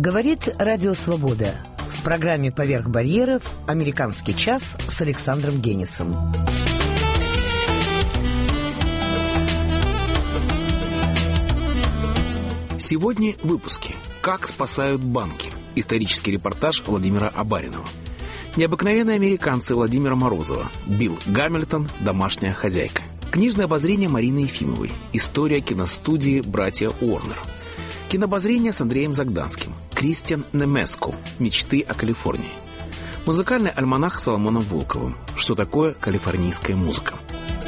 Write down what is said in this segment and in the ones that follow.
Говорит Радио Свобода. В программе «Поверх барьеров» «Американский час» с Александром Генисом. Сегодня в выпуске «Как спасают банки». Исторический репортаж Владимира Абаринова. Необыкновенные американцы Владимира Морозова. Билл Гамильтон. Домашняя хозяйка. Книжное обозрение Марины Ефимовой. История киностудии «Братья Уорнер». Кинообозрение с Андреем Загданским. Кристиан Немеску. Мечты о Калифорнии. Музыкальный альманах с Соломоном Волковым. Что такое калифорнийская музыка?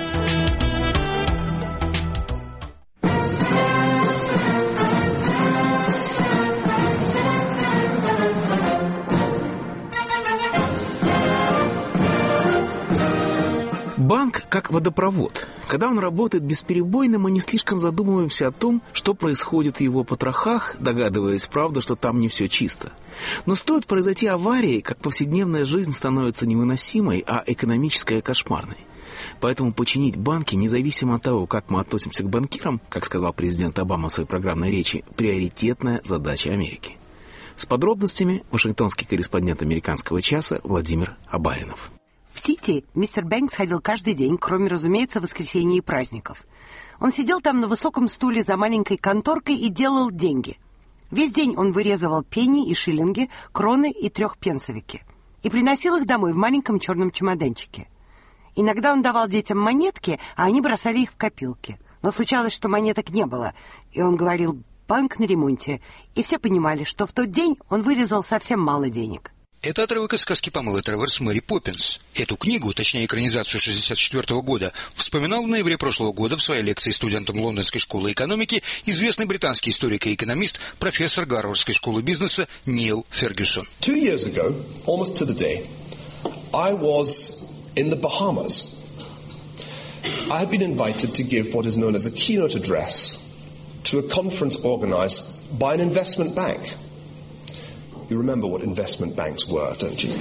Банк как водопровод. Когда он работает бесперебойно, мы не слишком задумываемся о том, что происходит в его потрохах, догадываясь, правда, что там не все чисто. Но стоит произойти аварии, как повседневная жизнь становится невыносимой, а экономическая кошмарной. Поэтому починить банки, независимо от того, как мы относимся к банкирам, как сказал президент Обама в своей программной речи, приоритетная задача Америки. С подробностями вашингтонский корреспондент «Американского часа» Владимир Абаринов. В Сити мистер Бэнкс ходил каждый день, кроме, разумеется, воскресенья и праздников. Он сидел там на высоком стуле за маленькой конторкой и делал деньги. Весь день он вырезывал пенни и шиллинги, кроны и трехпенсовики. И приносил их домой в маленьком черном чемоданчике. Иногда он давал детям монетки, а они бросали их в копилки. Но случалось, что монеток не было, и он говорил «банк на ремонте». И все понимали, что в тот день он вырезал совсем мало денег. Это отрывок из сказки Памелы Треворс «Мэри Поппинс». Эту книгу, точнее экранизацию 1964 года, вспоминал в ноябре прошлого года в своей лекции студентам Лондонской школы экономики известный британский историк и экономист, профессор Гарвардской школы бизнеса Нил Фергюсон. 2 years ago, almost to the day, I was in the Bahamas. I had been invited to give what is known as a keynote address to a conference organized by an investment bank. You remember what investment banks were, don't you?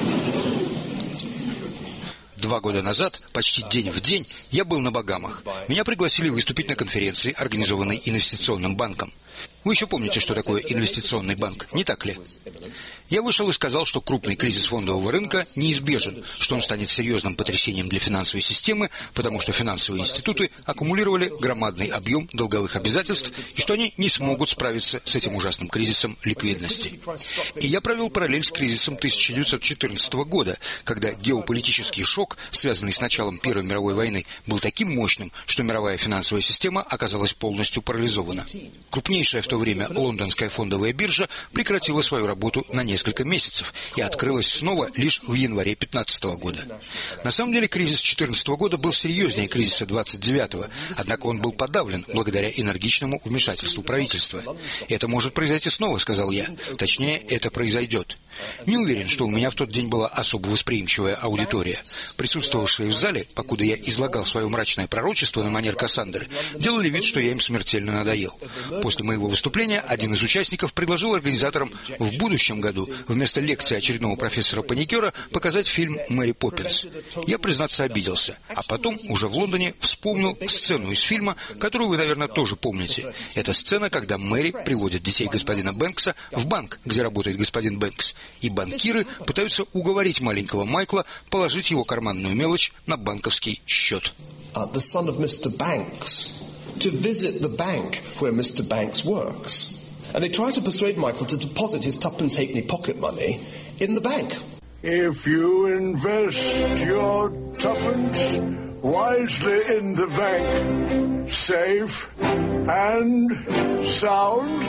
2 года назад, почти день в день, я был на Багамах. Меня пригласили выступить на конференции, организованной инвестиционным банком. Вы еще помните, что такое инвестиционный банк, не так ли? Я вышел и сказал, что крупный кризис фондового рынка неизбежен, что он станет серьезным потрясением для финансовой системы, потому что финансовые институты аккумулировали громадный объем долговых обязательств и что они не смогут справиться с этим ужасным кризисом ликвидности. И я провел параллель с кризисом 1914 года, когда геополитический шок, связанный с началом Первой мировой войны, был таким мощным, что мировая финансовая система оказалась полностью парализована. Крупнейшая в то время лондонская фондовая биржа прекратила свою работу на несколько месяцев и открылась снова лишь в январе 2015 года. На самом деле кризис 2014 года был серьезнее кризиса 29-го, однако он был подавлен благодаря энергичному вмешательству правительства. «Это может произойти снова», — сказал я. Точнее, это произойдет. Не уверен, что у меня в тот день была особо восприимчивая аудитория. Присутствовавшие в зале, покуда я излагал свое мрачное пророчество на манер Кассандры, делали вид, что я им смертельно надоел. После моего выступления один из участников предложил организаторам в будущем году вместо лекции очередного профессора-паникера показать фильм «Мэри Поппинс». Я, признаться, обиделся. А потом, уже в Лондоне, вспомнил сцену из фильма, которую вы, наверное, тоже помните. Это сцена, когда Мэри приводит детей господина Бэнкса в банк, где работает господин Бэнкс. И банкиры пытаются уговорить маленького Майкла положить его карманную мелочь на банковский счет. The son of Mr. Banks to visit the bank where Mr. Banks works. And they try to persuade Michael to deposit his tuppence halfpenny pocket money in the bank. If you invest your tuppence wisely in the bank, safe and sound,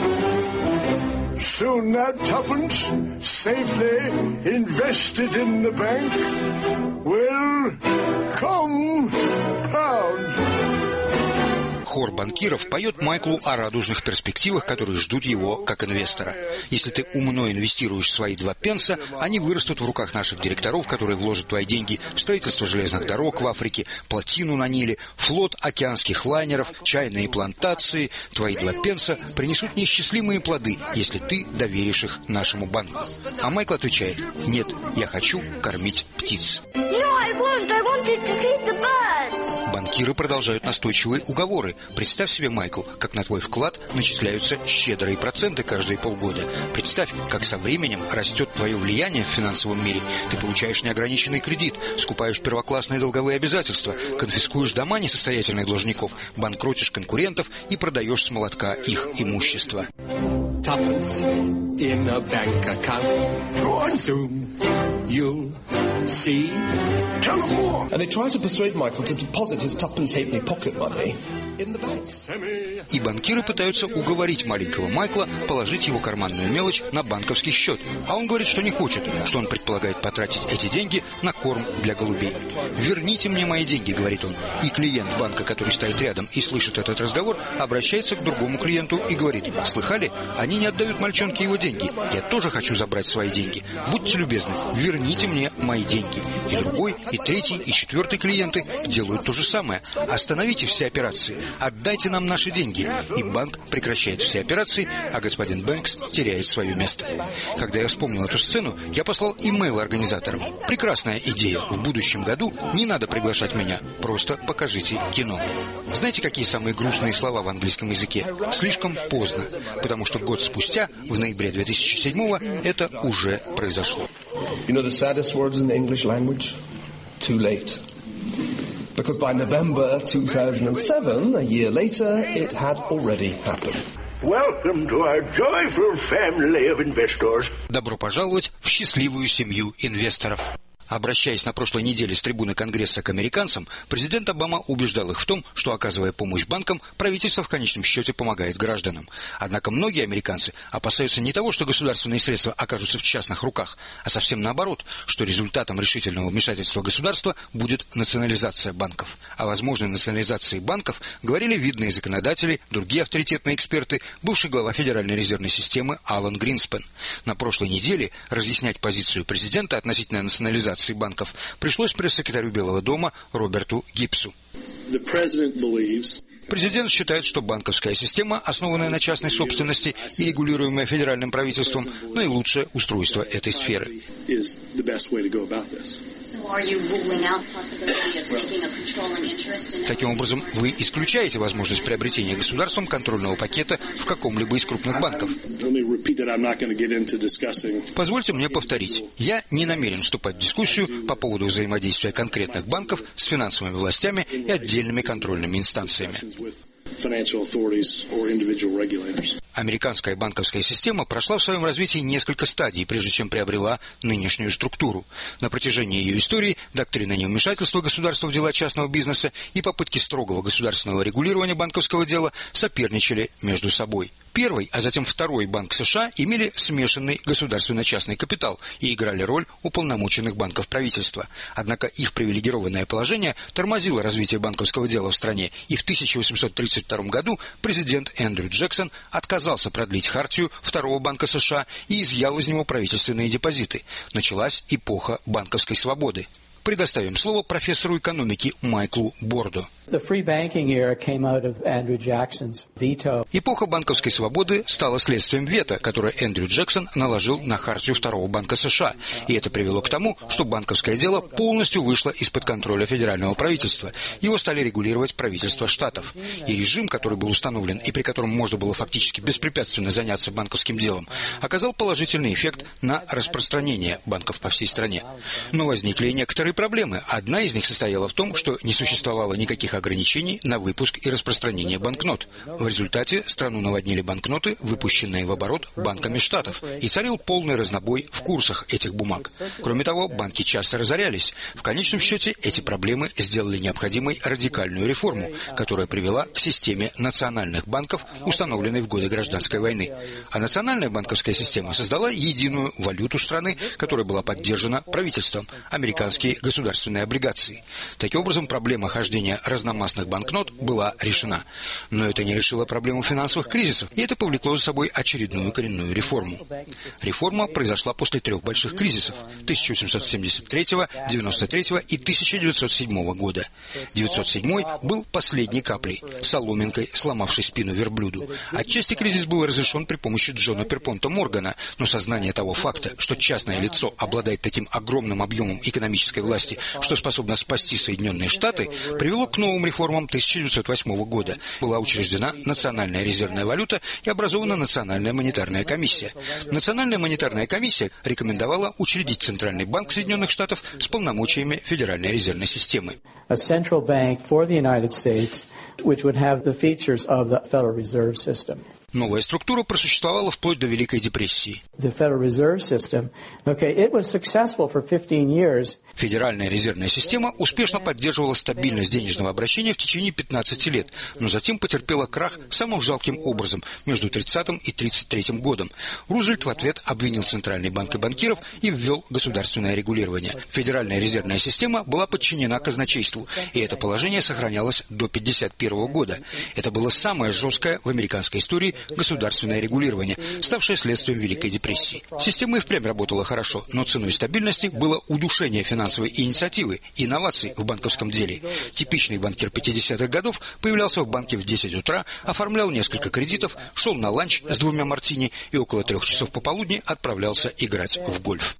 soon that tuppence, safely invested in the bank, will compound. Хор банкиров поет Майклу о радужных перспективах, которые ждут его как инвестора. Если ты умно инвестируешь свои 2 пенса, они вырастут в руках наших директоров, которые вложат твои деньги в строительство железных дорог в Африке, плотину на Ниле, флот океанских лайнеров, чайные плантации. Твои 2 пенса принесут неисчислимые плоды, если ты доверишь их нашему банку. А Майкл отвечает: нет, я хочу кормить птиц. No, I won't. I wanted to feed the birds. Банкиры продолжают настойчивые уговоры. Представь себе, Майкл, как на твой вклад начисляются щедрые проценты каждые полгода. Представь, как со временем растет твое влияние в финансовом мире. Ты получаешь неограниченный кредит, скупаешь первоклассные долговые обязательства, конфискуешь дома несостоятельных должников, банкротишь конкурентов и продаешь с молотка их имущество. Tuppence in a bank account. Soon you'll see. Tell them more. And they try to persuade Michael to deposit his tuppence halfpenny pocket money in the bank. И банкиры пытаются уговорить маленького Майкла положить его карманную мелочь на банковский счет. А он говорит, что не хочет, что он предполагает потратить эти деньги на корм для голубей. «Верните мне мои деньги», — говорит он. И клиент банка, который стоит рядом и слышит этот разговор, обращается к другому клиенту и говорит: «Слыхали? Они не отдают мальчонке его деньги. Я тоже хочу забрать свои деньги. Будьте любезны, верните мне мои деньги». И другой, и третий, и четвертый клиенты делают то же самое. «Остановите все операции. Отдайте нам наши деньги». И банк прекращает все операции, а господин Бэнкс теряет свое место. Когда я вспомнил эту сцену, я послал имейл организаторам. Прекрасная идея. В будущем году не надо приглашать меня. Просто покажите кино. Знаете, какие самые грустные слова в английском языке? Слишком поздно. Потому что год спустя, в ноябре 2007-го, это уже произошло. You know the saddest words in the English language? Too late. Because by November 2007, a year later, it had already happened. Welcome to our joyful family of investors. Добро пожаловать в счастливую семью инвесторов. Обращаясь на прошлой неделе с трибуны Конгресса к американцам, президент Обама убеждал их в том, что, оказывая помощь банкам, правительство в конечном счете помогает гражданам. Однако многие американцы опасаются не того, что государственные средства окажутся в частных руках, а совсем наоборот, что результатом решительного вмешательства государства будет национализация банков. О возможной национализации банков говорили видные законодатели, другие авторитетные эксперты, бывший глава Федеральной резервной системы Алан Гринспен. На прошлой неделе разъяснять позицию президента относительно национализации банков пришлось пресс-секретарю Белого дома Роберту Гибсу. Президент считает, что банковская система, основанная на частной собственности и регулируемая федеральным правительством, наилучшее устройство этой сферы. Таким образом, вы исключаете возможность приобретения государством контрольного пакета в каком-либо из крупных банков. Позвольте мне повторить. Я не намерен вступать в дискуссию по поводу взаимодействия конкретных банков с финансовыми властями и отдельными контрольными инстанциями. Американская банковская система прошла в своем развитии несколько стадий, прежде чем приобрела нынешнюю структуру. На протяжении ее истории доктрина невмешательства государства в дела частного бизнеса и попытки строгого государственного регулирования банковского дела соперничали между собой. Первый, а затем второй банк США имели смешанный государственно-частный капитал и играли роль уполномоченных банков правительства. Однако их привилегированное положение тормозило развитие банковского дела в стране, и в 1832 году президент Эндрю Джексон отказался продлить хартию Второго банка США и изъял из него правительственные депозиты. Началась эпоха банковской свободы. Предоставим слово профессору экономики Майклу Бордо. Эпоха банковской свободы стала следствием вето, которое Эндрю Джексон наложил на хартию Второго банка США, и это привело к тому, что банковское дело полностью вышло из-под контроля федерального правительства. Его стали регулировать правительства штатов. И режим, который был установлен и при котором можно было фактически беспрепятственно заняться банковским делом, оказал положительный эффект на распространение банков по всей стране. Но возникли и некоторые проблемы. Одна из них состояла в том, что не существовало никаких ограничений на выпуск и распространение банкнот. В результате страну наводнили банкноты, выпущенные в оборот банками штатов, и царил полный разнобой в курсах этих бумаг. Кроме того, банки часто разорялись. В конечном счете, эти проблемы сделали необходимой радикальную реформу, которая привела к системе национальных банков, установленной в годы Гражданской войны. А национальная банковская система создала единую валюту страны, которая была поддержана правительством – американские государственные облигации. Таким образом, проблема хождения разномастных банкнот была решена. Но это не решило проблему финансовых кризисов, и это повлекло за собой очередную коренную реформу. Реформа произошла после трех больших кризисов – 1873, 93 и 1907 года. 907 был последней каплей, соломинкой, сломавшей спину верблюду. Отчасти кризис был разрешен при помощи Джона Перпонта Моргана, но сознание того факта, что частное лицо обладает таким огромным объемом экономической власти, власти, что способно спасти Соединенные Штаты, привело к новым реформам 1908 года. Была учреждена национальная резервная валюта и образована Национальная монетарная комиссия. Национальная монетарная комиссия рекомендовала учредить Центральный банк Соединенных Штатов с полномочиями Федеральной резервной системы. Новая структура просуществовала вплоть до Великой депрессии. Федеральная резервная система успешно поддерживала стабильность денежного обращения в течение 15 лет, но затем потерпела крах самым жалким образом между 30-м и 33-м годом. Рузвельт в ответ обвинил Центральный банк и банкиров и ввел государственное регулирование. Федеральная резервная система была подчинена казначейству, и это положение сохранялось до 1951 года. Это было самое жесткое в американской истории государственное регулирование, ставшее следствием Великой депрессии. Система и впрямь работала хорошо, но ценой стабильности было удушение финансовой инициативы и инноваций в банковском деле. Типичный банкир 50-х годов появлялся в банке в 10 утра, оформлял несколько кредитов, шел на ланч с 2 мартини и около 3 часов пополудни отправлялся играть в гольф.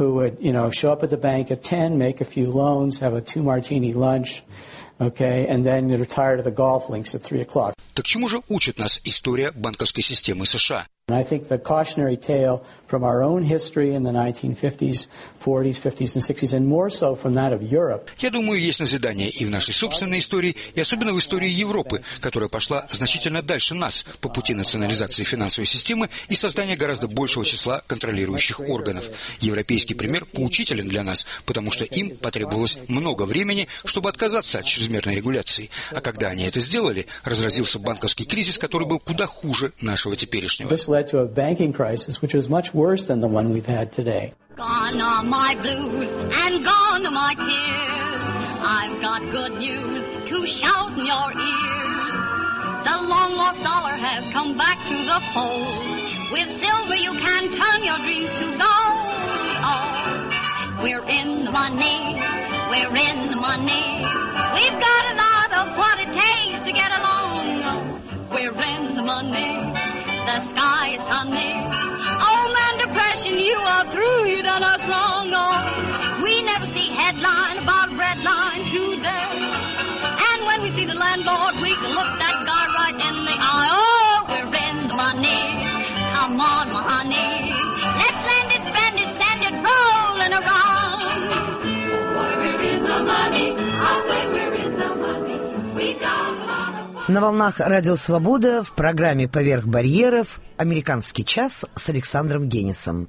Так чему же учит нас история банковской системы США? I think the cautionary tale from our own history in the 1950s, 40s, 50s and 60s, and more so from that of Europe. Я думаю, есть назидание и в нашей собственной истории, и особенно в истории Европы, которая пошла значительно дальше нас по пути национализации финансовой системы и создания гораздо большего числа контролирующих органов. Европейский пример поучителен для нас, потому что им потребовалось много времени, чтобы отказаться от чрезмерной регуляции. А когда они это сделали, разразился банковский кризис, который был куда хуже нашего теперешнего. Led to a banking crisis which was much worse than the one we've had today. Gone are my blues and gone are my tears. I've got good news to shout in your ears. The long lost dollar has come back to the fold. With silver you can turn your dreams to gold. Oh, we're in the money, we're in the money. We've got a lot of what it takes to get along. Oh, we're in the money. The sky is sunny. Oh man, depression, you are through. You done us wrong. Oh, we never see headline about breadline today. And when we see the landlord, we can look that guy right in the eye. Oh, we're in the money. Come on, my honey. Let's lend it, spend it, send it rolling around. We're in the money. I say we're in the money. We got a lot of. На волнах Радио Свобода в программе «Поверх барьеров» «Американский час» с Александром Генисом.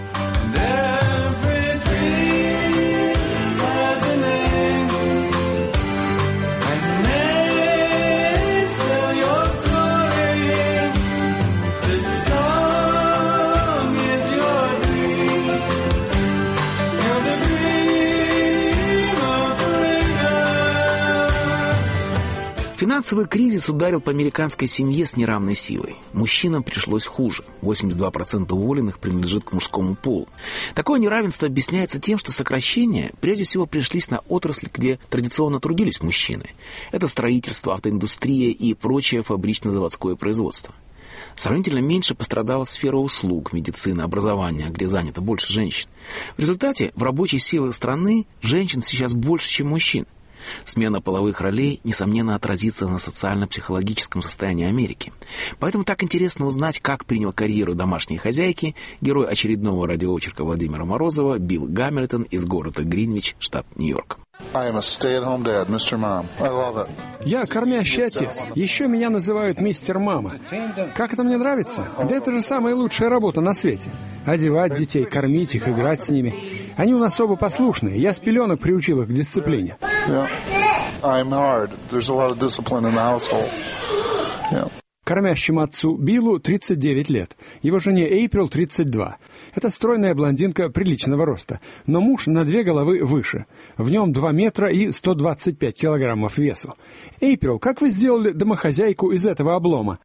Финансовый кризис ударил по американской семье с неравной силой. Мужчинам пришлось хуже. 82% уволенных принадлежит к мужскому полу. Такое неравенство объясняется тем, что сокращения прежде всего пришлись на отрасли, где традиционно трудились мужчины. Это строительство, автоиндустрия и прочее фабрично-заводское производство. Сравнительно меньше пострадала сфера услуг, медицины, образования, где занято больше женщин. В результате в рабочей силе страны женщин сейчас больше, чем мужчин. Смена половых ролей, несомненно, отразится на социально-психологическом состоянии Америки. Поэтому так интересно узнать, как принял карьеру домашней хозяйки герой очередного радиоочерка Владимира Морозова Билл Гамильтон из города Гринвич, штат Нью-Йорк. Я кормящий отец. Еще меня называют мистер Мама. Как это мне нравится? Да это же самая лучшая работа на свете. Одевать детей, кормить их, играть с ними. Они у нас оба послушные. Я с пеленок приучил их к дисциплине. Кормящему отцу Биллу 39 лет. Его жене Эйприл 32. Это стройная блондинка приличного роста, но муж на 2 головы выше. В нем 2 метра и 125 килограммов весу. Эйприл, как вы сделали домохозяйку из этого облома?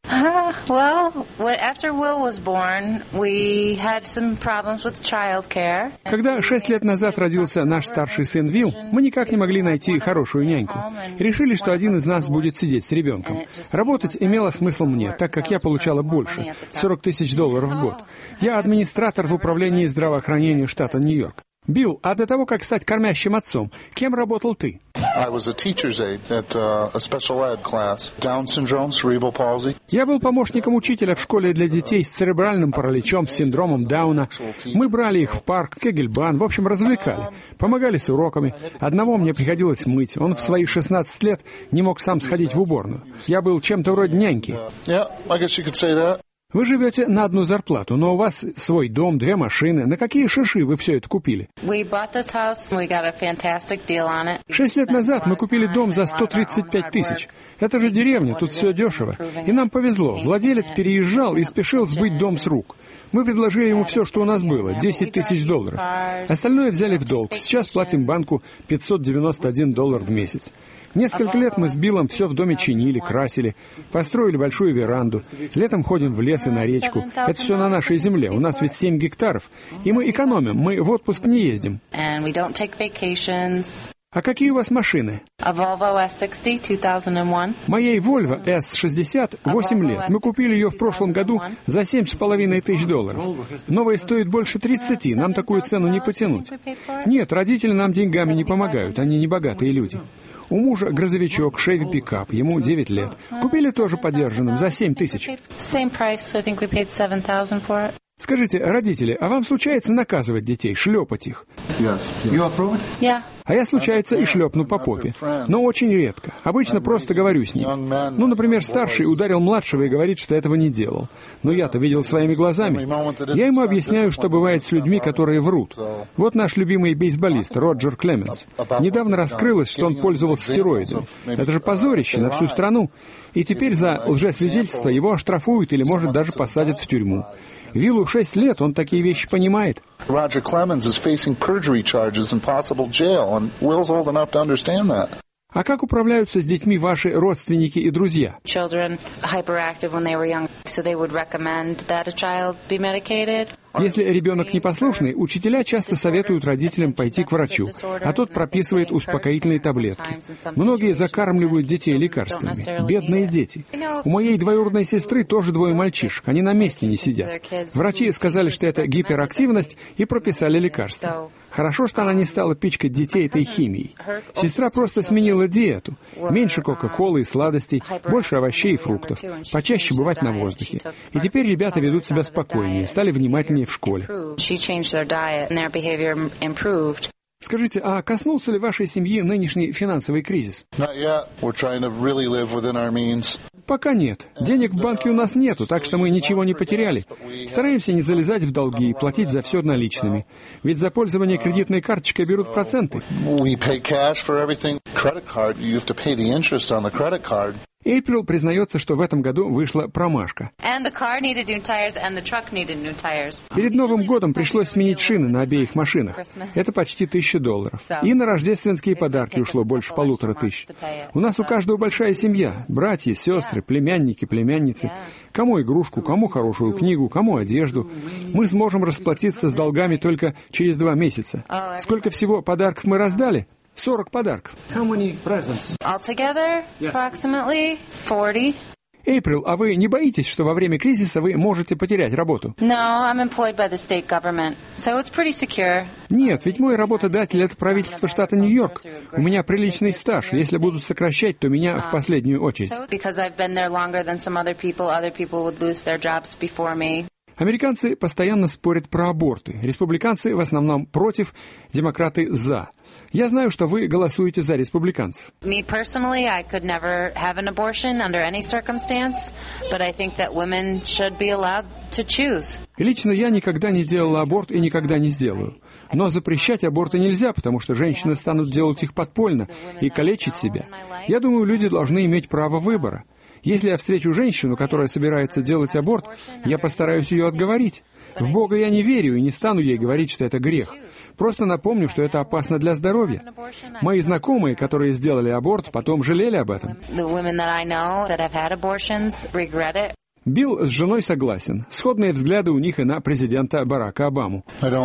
Когда 6 лет назад родился наш старший сын Вилл, мы никак не могли найти хорошую няньку. Решили, что один из нас будет сидеть с ребенком. Работать имело смысл мне, так как я получала больше – $40 000 в год. Я администратор в управлении здравоохранения штата Нью-Йорк. Билл, а до того, как стать кормящим отцом, кем работал ты? I was a teacher's aide at a special ed class. Down syndrome, cerebral palsy. Я был помощником учителя в школе для детей с церебральным параличом, с синдромом Дауна. Мы брали их в парк, Кегельбан, в общем, развлекали. Помогали с уроками. Одного мне приходилось мыть. Он в свои 16 лет не мог сам сходить в уборную. Я был чем-то вроде няньки. Yeah, I guess you could say that. Вы живете на одну зарплату, но у вас свой дом, 2 машины. На какие шиши вы все это купили? 6 лет назад мы купили дом за 135 тысяч. Это же деревня, тут все дешево. И нам повезло. Владелец переезжал и спешил сбыть дом с рук. Мы предложили ему все, что у нас было, $10 тысяч. Остальное взяли в долг. Сейчас платим банку $591 в месяц. Несколько лет мы с Биллом все в доме чинили, красили, построили большую веранду. Летом ходим в лес и на речку. Это все на нашей земле. У нас ведь 7 гектаров. И мы экономим, мы в отпуск не ездим. А какие у вас машины? Моей Volvo S60 8 лет. Мы купили ее в прошлом году за $7,5 тысяч. Новая стоит больше 30, нам такую цену не потянуть. Нет, родители нам деньгами не помогают, они не богатые люди. У мужа грузовичок, Chevy-пикап, ему 9 лет. Купили тоже подержанным за 7 тысяч. Скажите, родители, а вам случается наказывать детей, шлепать их? А я, случается, и шлепну по попе. Но очень редко. Обычно просто говорю с ним. Ну, например, старший ударил младшего и говорит, что этого не делал. Но я-то видел своими глазами. Я ему объясняю, что бывает с людьми, которые врут. Вот наш любимый бейсболист Роджер Клеменс. Недавно раскрылось, что он пользовался стероидами. Это же позорище на всю страну. И теперь за лжесвидетельство его оштрафуют или, может, даже посадят в тюрьму. Виллу 6 лет, он такие вещи понимает. Roger Clemens is facing perjury charges and possible jail, and Will's old enough to understand that. А как управляются с детьми ваши родственники и друзья? Если ребенок непослушный, учителя часто советуют родителям пойти к врачу, а тот прописывает успокоительные таблетки. Многие закармливают детей лекарствами. Бедные дети. У моей двоюродной сестры тоже 2 мальчишек. Они на месте не сидят. Врачи сказали, что это гиперактивность, и прописали лекарства. Хорошо, что она не стала пичкать детей этой химией. Сестра просто сменила диету. Меньше кока-колы и сладостей, больше овощей и фруктов. Почаще бывать на воздухе. И теперь ребята ведут себя спокойнее, стали внимательнее в школе. Скажите, а коснулся ли вашей семьи нынешний финансовый кризис? Пока нет. Денег в банке у нас нету, так что мы ничего не потеряли. Стараемся не залезать в долги и платить за все наличными. Ведь за пользование кредитной карточкой берут проценты. Эйприл признается, что в этом году вышла промашка. Перед Новым годом пришлось сменить шины на обеих машинах. Это почти $1000. И на рождественские подарки ушло больше 1500. У нас у каждого большая семья. Братья, сестры, племянники, племянницы. Кому игрушку, кому хорошую книгу, кому одежду. Мы сможем расплатиться с долгами только через 2 месяца. Сколько всего подарков мы раздали? 40 подарков. Эйприл, а вы не боитесь, что во время кризиса вы можете потерять работу? Нет, ведь мой работодатель — это правительство штата Нью-Йорк. У меня приличный стаж. Если будут сокращать, то меня в последнюю очередь. Американцы постоянно спорят про аборты. Республиканцы в основном против, демократы за. Я знаю, что вы голосуете за республиканцев. Лично я никогда не делала аборт и никогда не сделаю. Но запрещать аборты нельзя, потому что женщины станут делать их подпольно и калечить себя. Я думаю, люди должны иметь право выбора. Если я встречу женщину, которая собирается делать аборт, я постараюсь ее отговорить. В Бога я не верю и не стану ей говорить, что это грех. Просто напомню, что это опасно для здоровья. Мои знакомые, которые сделали аборт, потом жалели об этом. Билл с женой согласен. Сходные взгляды у них и на президента Барака Обаму.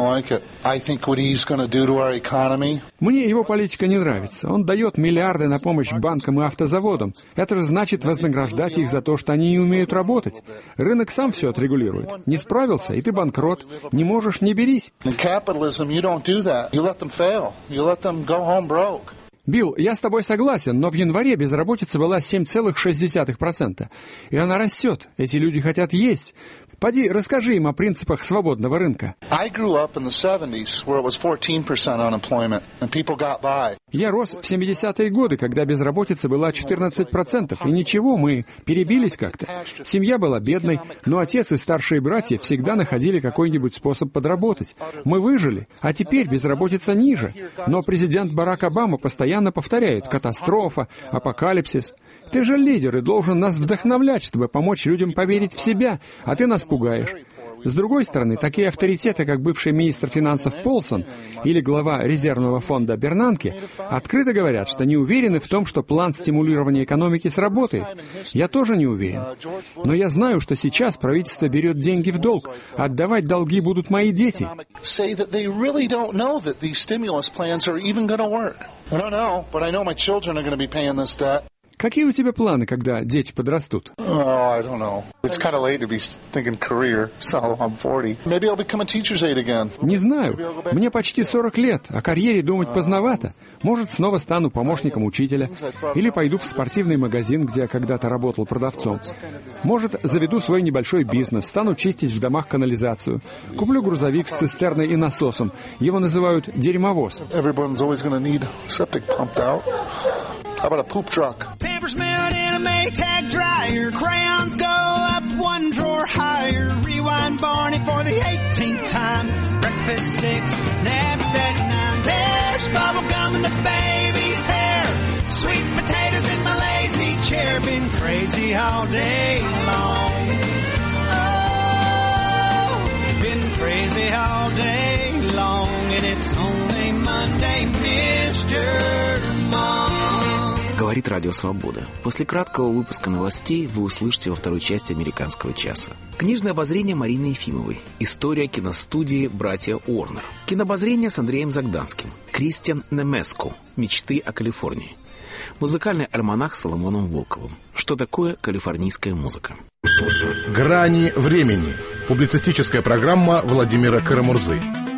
Мне его политика не нравится. Он дает миллиарды на помощь банкам и автозаводам. Это же значит вознаграждать их за то, что они не умеют работать. Рынок сам все отрегулирует. Не справился, и ты банкрот. Не можешь — не берись. Билл, я с тобой согласен, но в январе безработица была 7,6%. И она растет. Эти люди хотят есть. Поди, расскажи им о принципах свободного рынка. Я рос в 70-е годы, когда безработица была 14%. И ничего, мы перебились как-то. Семья была бедной, но отец и старшие братья всегда находили какой-нибудь способ подработать. Мы выжили, а теперь безработица ниже. Но президент Барак Обама постоянно повторяет: катастрофа, апокалипсис. Ты же лидер и должен нас вдохновлять, чтобы помочь людям поверить в себя, а ты нас пугаешь. С другой стороны, такие авторитеты, как бывший министр финансов Полсон или глава резервного фонда Бернанке, открыто говорят, что не уверены в том, что план стимулирования экономики сработает. Я тоже не уверен. Но я знаю, что сейчас правительство берет деньги в долг. Отдавать долги будут мои дети. Какие у тебя планы, когда дети подрастут? Не знаю. Мне почти 40 лет, о карьере думать поздновато. Может, снова стану помощником учителя. Или пойду в спортивный магазин, где я когда-то работал продавцом. Может, заведу свой небольшой бизнес, стану чистить в домах канализацию. Куплю грузовик с цистерной и насосом. Его называют дерьмовоз. How about a poop truck? Pampers melt in a Maytag dryer. Crayons go up one drawer higher. Rewind Barney for the 18th time. Breakfast 6, naps at 9. There's bubble gum in the baby's hair. Sweet potatoes in my lazy chair. Been crazy all day long. Oh, been crazy all day long. And it's only Monday, Mr. Mom. Говорит Радио Свобода. После краткого выпуска новостей вы услышите во второй части «Американского часа». Книжное обозрение Марины Ефимовой. История киностудии «Братья Уорнер». Кинообозрение с Андреем Загданским. Кристиан Немеску. Мечты о Калифорнии. Музыкальный альманах с Соломоном Волковым. Что такое калифорнийская музыка? «Грани времени». Публицистическая программа Владимира Карамурзы.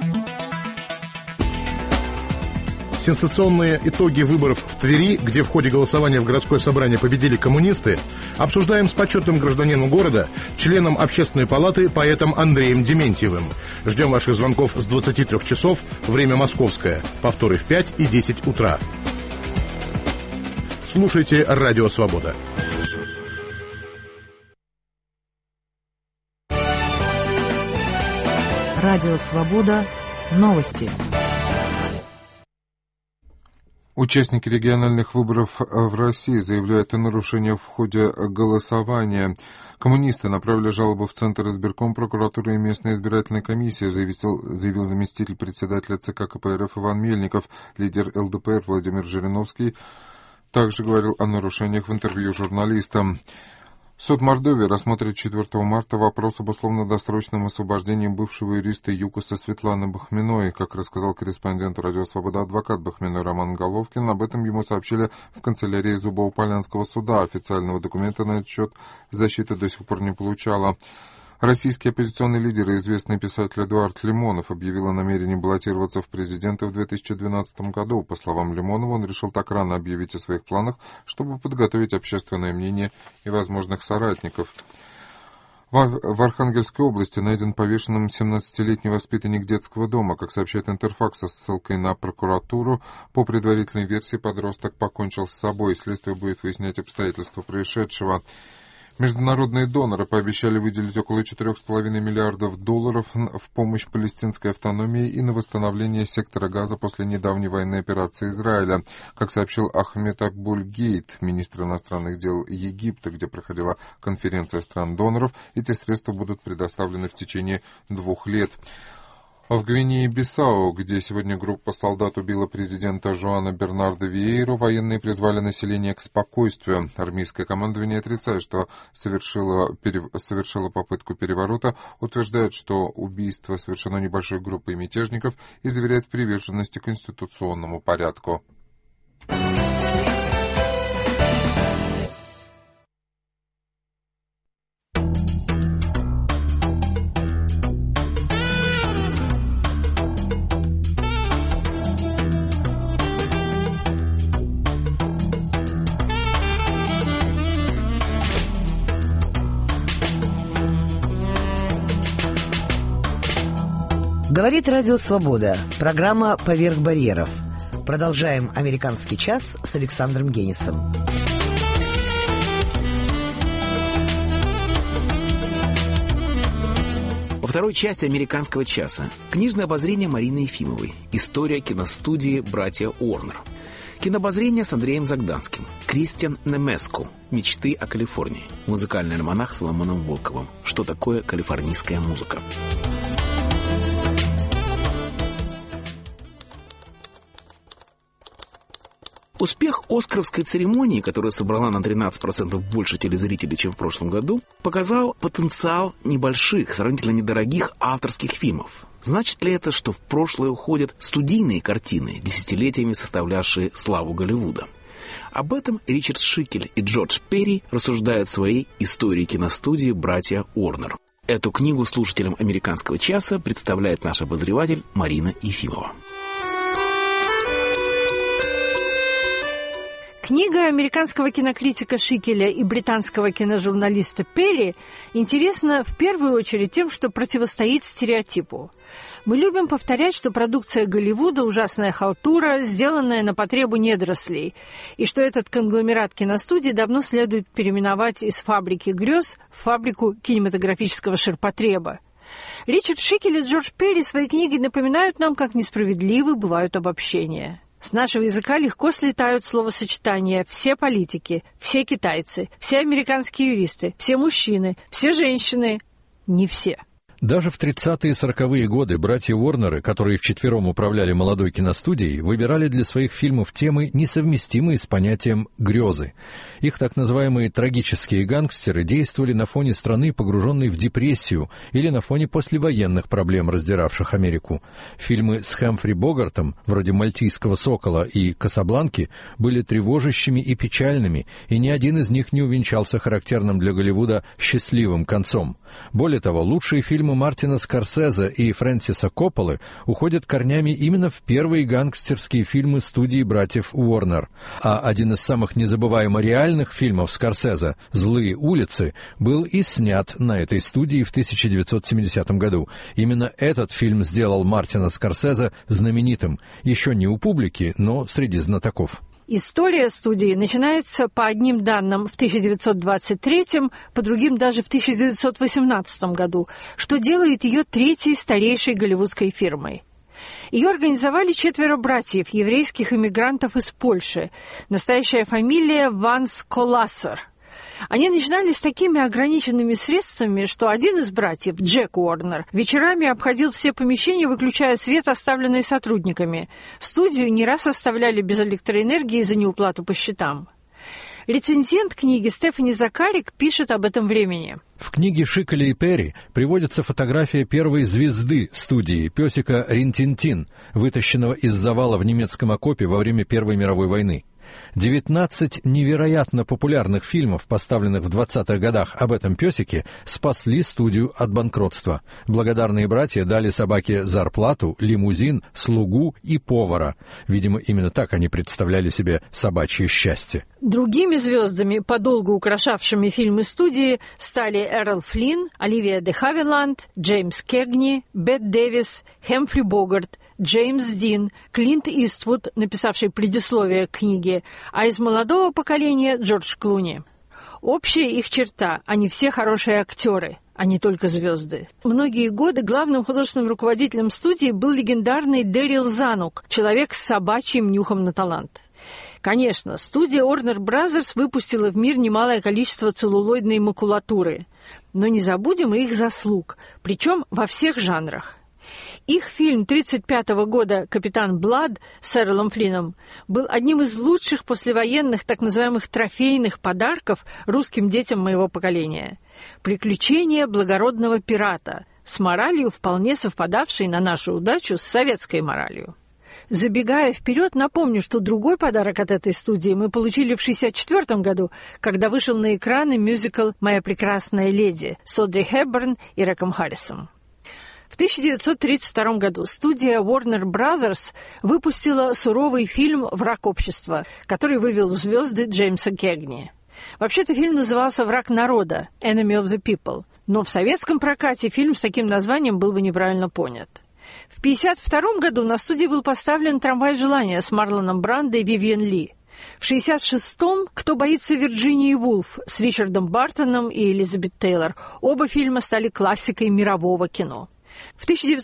Сенсационные итоги выборов в Твери, где в ходе голосования в городское собрание победили коммунисты, обсуждаем с почетным гражданином города, членом Общественной палаты, поэтом Андреем Дементьевым. Ждем ваших звонков с 23 часов, время московское, повторы в 5 и 10 утра. Слушайте Радио Свобода. Радио Свобода. Новости. Участники региональных выборов в России заявляют о нарушениях в ходе голосования. Коммунисты направили жалобу в Центр избирком прокуратуры и местной избирательной комиссии, заявил заместитель председателя ЦК КПРФ Иван Мельников. Лидер ЛДПР Владимир Жириновский также говорил о нарушениях в интервью журналистам. Суд Мордовии рассмотрит 4 марта вопрос об условно-досрочном освобождении бывшего юриста ЮКОСа Светланы Бахминой. Как рассказал корреспонденту «Радио Свобода» адвокат Бахминой Роман Головкин, об этом ему сообщили в канцелярии Зубово-Полянского суда. Официального документа на этот счет защита до сих пор не получала. Российский оппозиционный лидер и известный писатель Эдуард Лимонов объявил о намерении баллотироваться в президенты в 2012 году. По словам Лимонова, он решил так рано объявить о своих планах, чтобы подготовить общественное мнение и возможных соратников. В Архангельской области найден повешенным 17-летний воспитанник детского дома. Как сообщает Интерфакс со ссылкой на прокуратуру, по предварительной версии подросток покончил с собой. Следствие будет выяснять обстоятельства происшедшего. Международные доноры пообещали выделить около $4,5 миллиардов в помощь палестинской автономии и на восстановление сектора Газа после недавней военной операции Израиля. Как сообщил Ахмед Акбуль-Гейт, министр иностранных дел Египта, где проходила конференция стран-доноров, эти средства будут предоставлены в течение 2 лет. В Гвинее-Бисау, где сегодня группа солдат убила президента Жоана Бернарда Виейру, военные призвали население к спокойствию. Армейское командование отрицает, что совершило попытку переворота, утверждает, что убийство совершено небольшой группой мятежников и заверяет в приверженности конституционному порядку. Говорит Радио Свобода. Программа «Поверх барьеров». Продолжаем «Американский час» с Александром Генисом. Во второй части «Американского часа» книжное обозрение Марины Ефимовой. История киностудии «Братья Уорнер». Кинообозрение с Андреем Загданским. Кристиан Немеску. Мечты о Калифорнии. Музыкальный альманах с Соломоном Волковым. Что такое калифорнийская музыка? Успех «Оскаровской церемонии», которая собрала на 13% больше телезрителей, чем в прошлом году, показал потенциал небольших, сравнительно недорогих авторских фильмов. Значит ли это, что в прошлое уходят студийные картины, десятилетиями составлявшие славу Голливуда? Об этом Ричард Шикель и Джордж Перри рассуждают в своей истории киностудии «Братья Уорнер». Эту книгу слушателям «Американского часа» представляет наш обозреватель Марина Ефимова. Книга американского кинокритика Шикеля и британского киножурналиста Перри интересна в первую очередь тем, что противостоит стереотипу. Мы любим повторять, что продукция Голливуда – ужасная халтура, сделанная на потребу недорослей, и что этот конгломерат киностудий давно следует переименовать из фабрики грез в фабрику кинематографического ширпотреба. Ричард Шикель и Джордж Перри своей книгой напоминают нам, как несправедливы бывают обобщения. С нашего языка легко слетают словосочетания «все политики», «все китайцы», «все американские юристы», «все мужчины», «все женщины». Не все. Даже в 30-е и 40-е годы братья Уорнеры, которые вчетвером управляли молодой киностудией, выбирали для своих фильмов темы, несовместимые с понятием «грезы». Их так называемые трагические гангстеры действовали на фоне страны, погруженной в депрессию, или на фоне послевоенных проблем, раздиравших Америку. Фильмы с Хэмфри Богартом, вроде «Мальтийского сокола» и «Касабланки», были тревожащими и печальными, и ни один из них не увенчался характерным для Голливуда счастливым концом. Более того, лучшие фильмы Мартина Скорсезе и Фрэнсиса Копполы уходят корнями именно в первые гангстерские фильмы студии братьев Уорнер. А один из самых незабываемо реальных фильмов Скорсезе «Злые улицы» был и снят на этой студии в 1970 году. Именно этот фильм сделал Мартина Скорсезе знаменитым, еще не у публики, но среди знатоков. История студии начинается по одним данным в 1923, по другим даже в 1918 году, что делает ее третьей старейшей голливудской фирмой. Ее организовали 4 братьев, еврейских иммигрантов из Польши. Настоящая фамилия Ван Сколассер. Они начинали с такими ограниченными средствами, что один из братьев, Джек Уорнер, вечерами обходил все помещения, выключая свет, оставленный сотрудниками. Студию не раз оставляли без электроэнергии за неуплату по счетам. Рецензент книги Стефани Закарик пишет об этом времени. В книге Шикеля и Перри приводится фотография первой звезды студии, песика Рин-Тин-Тин, вытащенного из завала в немецком окопе во время Первой мировой войны. 19 невероятно популярных фильмов, поставленных в 20-х годах об этом песике, спасли студию от банкротства. Благодарные братья дали собаке зарплату, лимузин, слугу и повара. Видимо, именно так они представляли себе собачье счастье. Другими звездами, подолгу украшавшими фильмы студии, стали Эрл Флинн, Оливия де Хавиланд, Джеймс Кегни, Бет Дэвис, Хэмфри Богарт, Джеймс Дин, Клинт Иствуд, написавший предисловие к книге, а из молодого поколения Джордж Клуни. Общая их черта – они все хорошие актеры, а не только звезды. Многие годы главным художественным руководителем студии был легендарный Дэрил Занук, человек с собачьим нюхом на талант. Конечно, студия Warner Brothers выпустила в мир немалое количество целлулоидной макулатуры, но не забудем и их заслуг, причем во всех жанрах. Их фильм 1935 года «Капитан Блад» с Эролом Флинном был одним из лучших послевоенных так называемых трофейных подарков русским детям моего поколения. Приключения благородного пирата с моралью, вполне совпадавшей на нашу удачу с советской моралью. Забегая вперед, напомню, что другой подарок от этой студии мы получили в 1964 году, когда вышел на экраны мюзикл «Моя прекрасная леди» с Одри Хепберн и Реком Харрисом. В 1932 году студия Warner Brothers выпустила суровый фильм «Враг общества», который вывел в звезды Джеймса Кэгни. Вообще-то фильм назывался «Враг народа» – «Enemy of the People», но в советском прокате фильм с таким названием был бы неправильно понят. В 1952 году на студии был поставлен «Трамвай желания» с Марлоном Брандо и Вивиан Ли. В 1966-м «Кто боится Вирджинии Вулф» с Ричардом Бартоном и Элизабет Тейлор. Оба фильма стали классикой мирового кино. В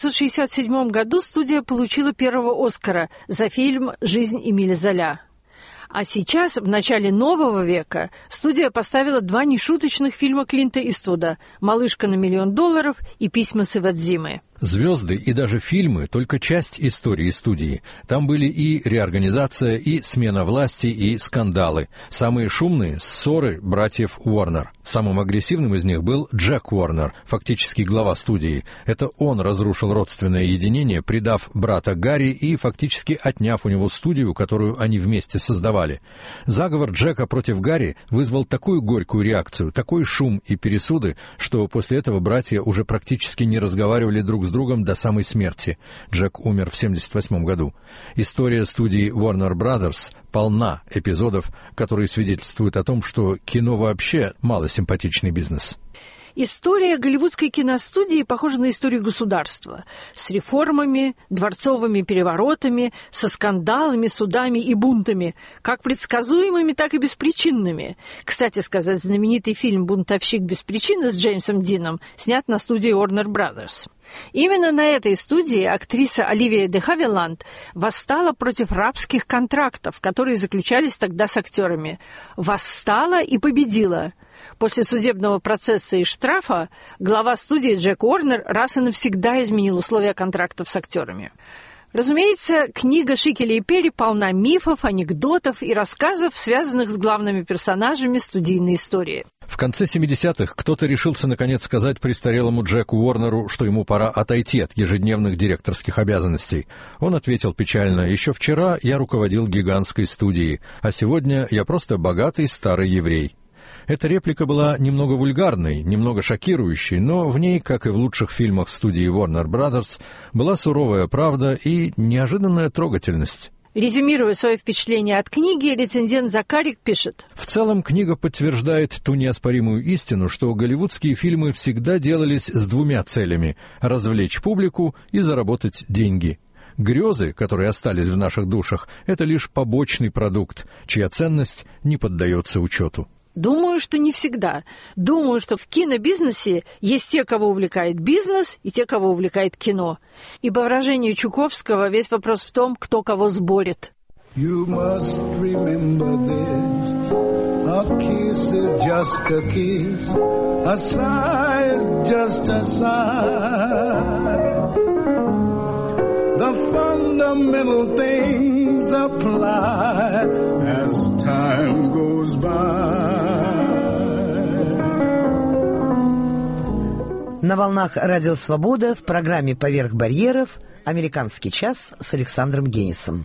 1967 году студия получила первого «Оскара» за фильм «Жизнь Эмиля Золя». А сейчас, в начале нового века, студия поставила 2 нешуточных фильма Клинта Иствуда «Малышка на $1 миллион» и «Письма с Ивадзимы». «Звезды» и даже фильмы — только часть истории студии. Там были и реорганизация, и смена власти, и скандалы. Самые шумные — ссоры братьев Уорнер. Самым агрессивным из них был Джек Уорнер, фактически глава студии. Это он разрушил родственное единение, предав брата Гарри и фактически отняв у него студию, которую они вместе создавали. Заговор Джека против Гарри вызвал такую горькую реакцию, такой шум и пересуды, что после этого братья уже практически не разговаривали друг с другом до самой смерти. Джек умер в 1978 году. История студии Warner Brothers полна эпизодов, которые свидетельствуют о том, что кино вообще малосимпатичный бизнес. История голливудской киностудии похожа на историю государства. С реформами, дворцовыми переворотами, со скандалами, судами и бунтами, как предсказуемыми, так и беспричинными. Кстати сказать, знаменитый фильм «Бунтовщик без причины» с Джеймсом Дином снят на студии Warner Brothers. Именно на этой студии актриса Оливия де Хавиланд восстала против рабских контрактов, которые заключались тогда с актерами. Восстала и победила. После судебного процесса и штрафа глава студии Джек Уорнер раз и навсегда изменил условия контрактов с актерами. Разумеется, книга Шикеля и Перри полна мифов, анекдотов и рассказов, связанных с главными персонажами студийной истории. В конце 70-х кто-то решился наконец сказать престарелому Джеку Уорнеру, что ему пора отойти от ежедневных директорских обязанностей. Он ответил печально: «Еще вчера я руководил гигантской студией, а сегодня я просто богатый старый еврей». Эта реплика была немного вульгарной, немного шокирующей, но в ней, как и в лучших фильмах студии Warner Brothers, была суровая правда и неожиданная трогательность. Резюмируя свое впечатление от книги, рецензент Закарик пишет: «В целом, книга подтверждает ту неоспоримую истину, что голливудские фильмы всегда делались с 2 целями — развлечь публику и заработать деньги. Грезы, которые остались в наших душах, — это лишь побочный продукт, чья ценность не поддается учету». Думаю, что не всегда. Думаю, что в кинобизнесе есть те, кого увлекает бизнес, и те, кого увлекает кино. И по выражению Чуковского, весь вопрос в том, кто кого сборит. You must remember this. A kiss is just a kiss. A sigh is just a sigh. The fundamental things apply as time goes by. На волнах Радио Свобода в программе «Поверх барьеров» «Американский час» с Александром Генисом.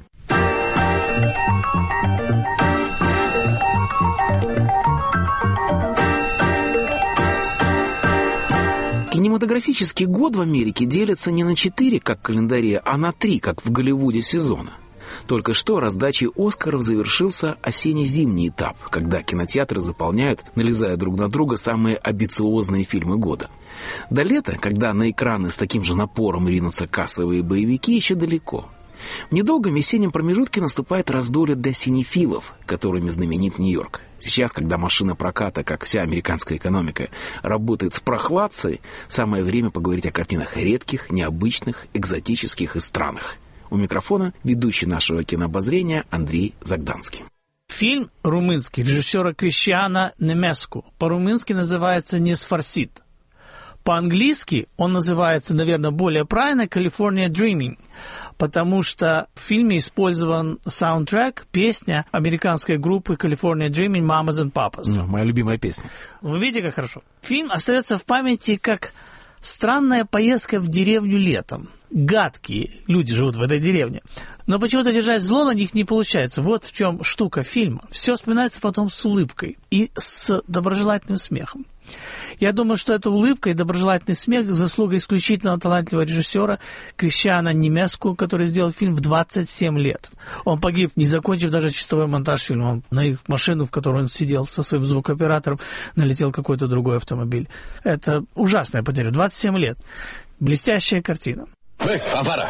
Кинематографический год в Америке делится не на 4, как в календаре, а на 3, как в Голливуде сезона. Только что раздачей «Оскаров» завершился осенне-зимний этап, когда кинотеатры заполняют, налезая друг на друга, самые амбициозные фильмы года. До лета, когда на экраны с таким же напором ринутся кассовые боевики, еще далеко. В недолгом весеннем промежутке наступает раздолье для синефилов, которыми знаменит Нью-Йорк. Сейчас, когда машина проката, как вся американская экономика, работает с прохладцей, самое время поговорить о картинах редких, необычных, экзотических и странных. У микрофона ведущий нашего кинообозрения Андрей Загданский. Фильм румынский режиссера Кристиана Немеску по-румынски называется «Несфарсит». По-английски он называется, наверное, более правильно «California Dreaming», потому что в фильме использован саундтрек, песня американской группы California Dreaming «Mamas and Papas». Моя любимая песня. Вы видите, как хорошо? Фильм остается в памяти как странная поездка в деревню летом. Гадкие люди живут в этой деревне. Но почему-то держать зло на них не получается. Вот в чем штука фильма. Все вспоминается потом с улыбкой и с доброжелательным смехом. Я думаю, что эта улыбка и доброжелательный смех – заслуга исключительно талантливого режиссера Кришчиана Немеску, который сделал фильм в 27 лет. Он погиб, не закончив даже чистовой монтаж фильма. На их машину, в которой он сидел со своим звукооператором, налетел какой-то другой автомобиль. Это ужасная потеря. 27 лет. Блестящая картина. Фанфара!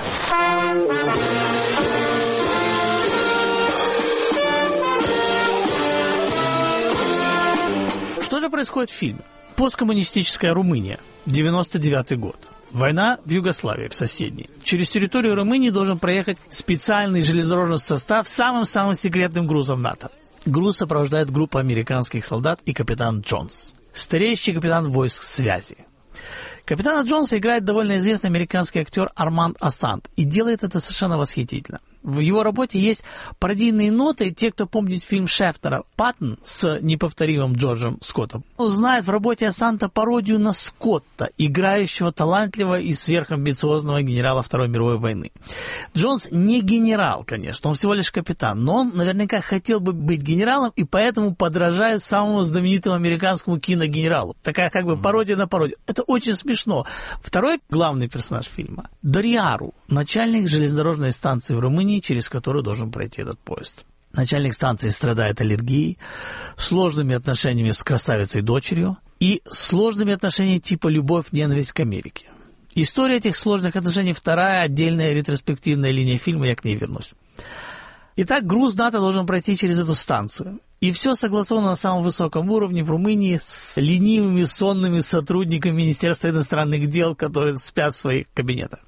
Что же происходит в фильме? Посткоммунистическая Румыния, 99-й год. Война в Югославии, в соседней. Через территорию Румынии должен проехать специальный железнодорожный состав с самым-самым секретным грузом НАТО. Груз сопровождает группа американских солдат и капитан Джонс, стареющий капитан войск связи. Капитана Джонса играет довольно известный американский актер Арманд Ассанд, и делает это совершенно восхитительно. В его работе есть пародийные ноты. Те, кто помнит фильм Шефтера «Паттон» с неповторимым Джорджем Скоттом, знают в работе Ассанда пародию на Скотта, играющего талантливого и сверхамбициозного генерала Второй мировой войны. Джонс не генерал, конечно, он всего лишь капитан, но он наверняка хотел бы быть генералом и поэтому подражает самому знаменитому американскому киногенералу. Такая как бы пародия на пародию. Это очень смешно. Второй главный персонаж фильма – Дориару, начальник железнодорожной станции в Румынии, через которую должен пройти этот поезд. Начальник станции страдает аллергией, сложными отношениями с красавицей-дочерью и сложными отношениями типа «любовь-ненависть к Америке». История этих сложных отношений – вторая отдельная ретроспективная линия фильма, я к ней вернусь. Итак, груз НАТО должен пройти через эту станцию. И все согласовано на самом высоком уровне в Румынии с ленивыми, сонными сотрудниками Министерства иностранных дел, которые спят в своих кабинетах.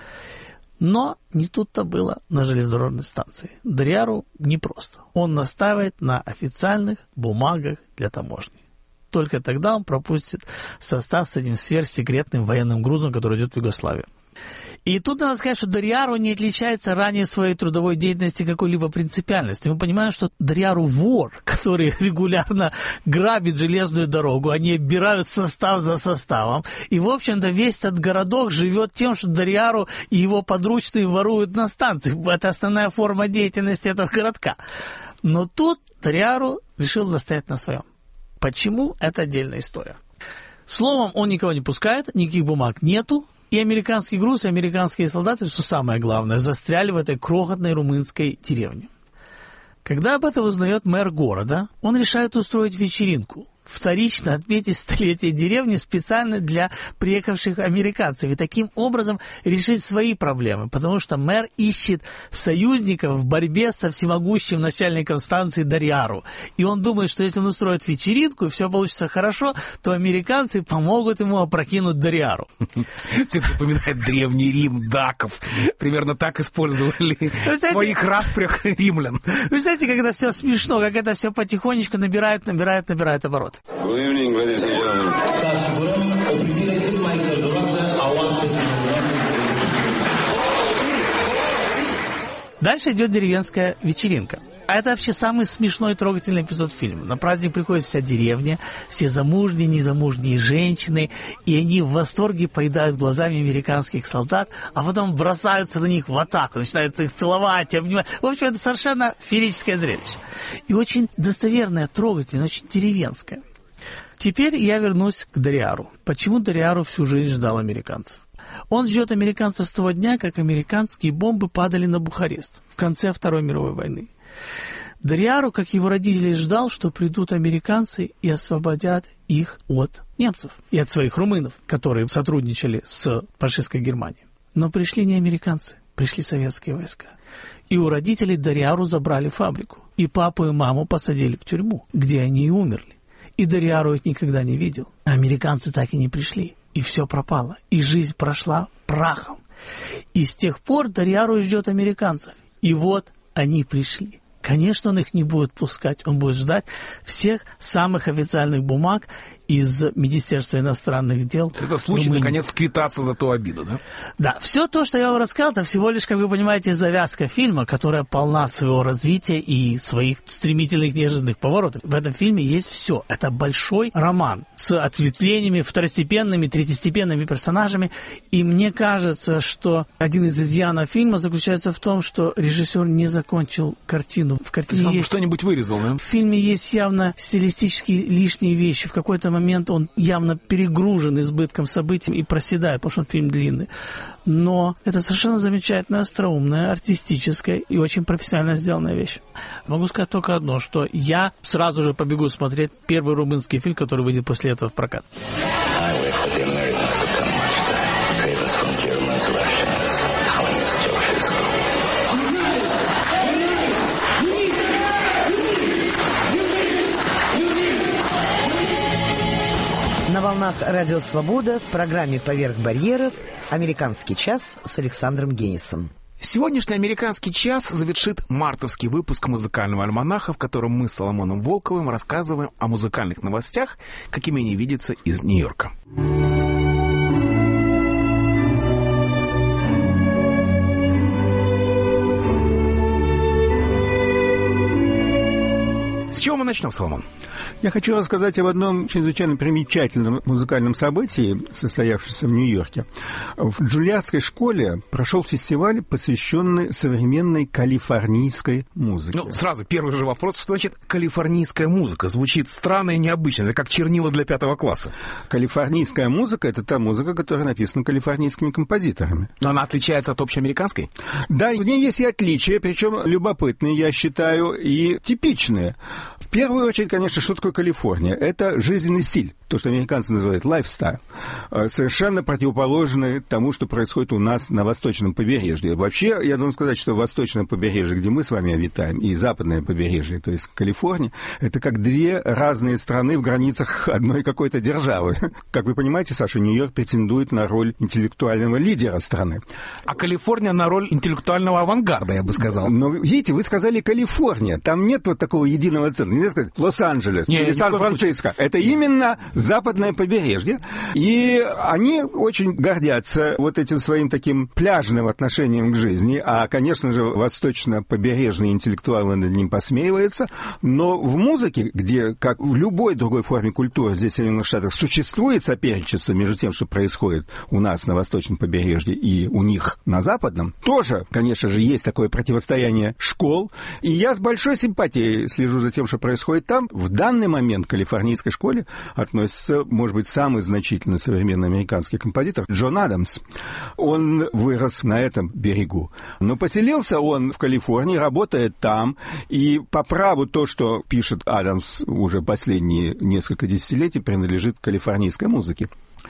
Но не тут-то было на железнодорожной станции. Дориару непросто. Он настаивает на официальных бумагах для таможни. Только тогда он пропустит состав с этим сверхсекретным военным грузом, который идет в Югославию. И тут надо сказать, что Дориару не отличается ранее в своей трудовой деятельности какой-либо принципиальностью. Мы понимаем, что Дориару вор, который регулярно грабит железную дорогу, они оббирают состав за составом. И, в общем-то, весь этот городок живет тем, что Дориару и его подручные воруют на станции. Это основная форма деятельности этого городка. Но тут Дориару решил настоять на своем. Почему? Это отдельная история. Словом, он никого не пускает, никаких бумаг нету. И американский груз, и американские солдаты, что самое главное, застряли в этой крохотной румынской деревне. Когда об этом узнает мэр города, он решает устроить вечеринку. Вторично отметить столетие деревни специально для приехавших американцев и таким образом решить свои проблемы, потому что мэр ищет союзников в борьбе со всемогущим начальником станции Дориару. И он думает, что если он устроит вечеринку и все получится хорошо, то американцы помогут ему опрокинуть Дориару. Все это напоминает Древний Рим, даков. Примерно так использовали в своих распрях римлян. Вы знаете, как это все смешно, как это все потихонечку набирает оборот. Good evening, ladies and gentlemen. Дальше идет деревенская вечеринка. А это вообще самый смешной и трогательный эпизод фильма. На праздник приходит вся деревня, все замужние, незамужние женщины, и они в восторге поедают глазами американских солдат, а потом бросаются на них в атаку, начинают их целовать, обнимать. В общем, это совершенно феерическое зрелище. И очень достоверное, трогательное, очень деревенское. Теперь я вернусь к Дориару. Почему Дориару всю жизнь ждал американцев? Он ждет американцев с того дня, как американские бомбы падали на Бухарест в конце Второй мировой войны. Дориару, как его родители, ждал, что придут американцы и освободят их от немцев и от своих румынов, которые сотрудничали с фашистской Германией. Но пришли не американцы, пришли советские войска. И у родителей Дориару забрали фабрику. И папу и маму посадили в тюрьму, где они и умерли. И Дориару их никогда не видел. А американцы так и не пришли. И все пропало. И жизнь прошла прахом. И с тех пор Дориару ждет американцев. И вот они пришли. Конечно, он их не будет пускать. Он будет ждать всех самых официальных бумаг из Министерства иностранных дел. Это случай, Румынии. наконец, сквитаться за ту обиду, да? Да, все то, что я вам рассказал, это всего лишь, как вы понимаете, завязка фильма, которая полна своего развития и своих стремительных неожиданных поворотов. В этом фильме есть все. Это большой роман с ответвлениями, второстепенными, третьестепенными персонажами. И мне кажется, что один из изъянов фильма заключается в том, что режиссер не закончил картину. В картине есть... что-нибудь вырезал, да? В фильме есть явно стилистически лишние вещи. В какой-то момент он явно перегружен избытком событий и проседает, потому что фильм длинный. Но это совершенно замечательная, остроумная, артистическая и очень профессионально сделанная вещь. Могу сказать только одно, что я сразу же побегу смотреть первый румынский фильм, который выйдет после этого в прокат. На волнах Радио Свобода в программе «Поверх барьеров» «Американский час» с Александром Генисом. Сегодняшний «Американский час» завершит мартовский выпуск музыкального альманаха, в котором мы с Соломоном Волковым рассказываем о музыкальных новостях, какими они видятся из Нью-Йорка. С чего мы начнем, Соломон? Я хочу рассказать об одном чрезвычайно примечательном музыкальном событии, состоявшемся в Нью-Йорке. В Джульярдской школе прошел фестиваль, посвященный современной калифорнийской музыке. Ну, сразу первый же вопрос, что значит калифорнийская музыка? Звучит странно и необычно, это как чернила для 5 класса. Калифорнийская музыка — это та музыка, которая написана калифорнийскими композиторами. Но она отличается от общеамериканской? Да, в ней есть и отличия, причем любопытные, я считаю, и типичные. В первую очередь, конечно, что такое Калифорния? Это жизненный стиль, то, что американцы называют lifestyle, совершенно противоположный тому, что происходит у нас на восточном побережье. Вообще, я должен сказать, что восточное побережье, где мы с вами обитаем, и западное побережье, то есть Калифорния, это как две разные страны в границах одной какой-то державы. Как вы понимаете, Саша, Нью-Йорк претендует на роль интеллектуального лидера страны. А Калифорния на роль интеллектуального авангарда, я бы сказал. Но, видите, вы сказали Калифорния, там нет вот такого единого центра. Нельзя сказать Лос-Анджелес или Сан-Франциско. Это именно западное побережье. И они очень гордятся вот этим своим таким пляжным отношением к жизни. А, конечно же, восточно-побережные интеллектуалы над ним посмеиваются. Но в музыке, где, как в любой другой форме культуры здесь в Соединенных Штатах, существует соперничество между тем, что происходит у нас на восточном побережье и у них на западном, тоже, конечно же, есть такое противостояние школ. И я с большой симпатией слежу за тем, что происходит там. В данный момент к калифорнийской школе относится, может быть, самый значительный современный американский композитор Джон Адамс. Он вырос на этом берегу. Но поселился он в Калифорнии, работает там. И по праву то, что пишет Адамс уже последние несколько десятилетий, принадлежит калифорнийской музыке.